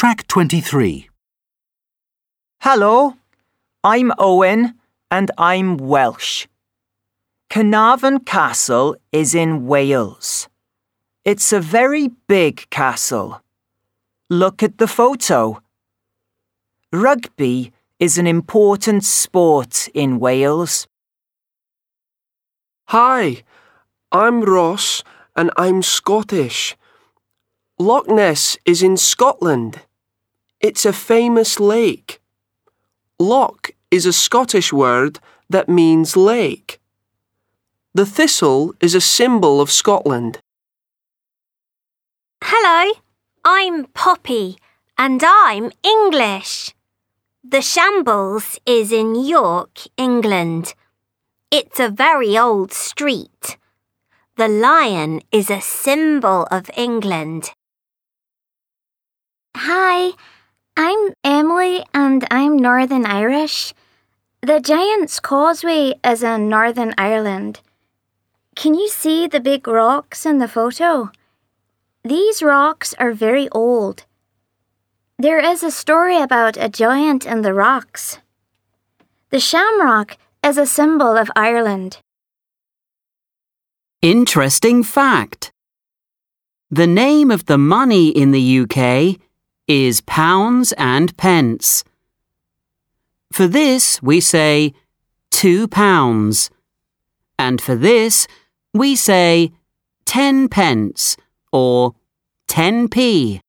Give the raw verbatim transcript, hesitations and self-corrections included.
Track twenty-three. Hello, I'm Owen and I'm Welsh. Carnarvon Castle is in Wales. It's a very big castle. Look at the photo. Rugby is an important sport in Wales. Hi, I'm Ross and I'm Scottish. Loch Ness is in Scotland. It's a famous lake. Loch is a Scottish word that means lake. The thistle is a symbol of Scotland. Hello, I'm Poppy and I'm English. The Shambles is in York, England. It's a very old street. The lion is a symbol of England. Hi, I'm Emily and I'm Northern Irish. The Giant's Causeway is in Northern Ireland. Can you see the big rocks in the photo? These rocks are very old. There is a story about a giant in the rocks. The shamrock is a symbol of Ireland. Interesting fact. The name of the money in the U K is pounds and pence. For this, we say two pounds. And for this, we say ten pence or ten p.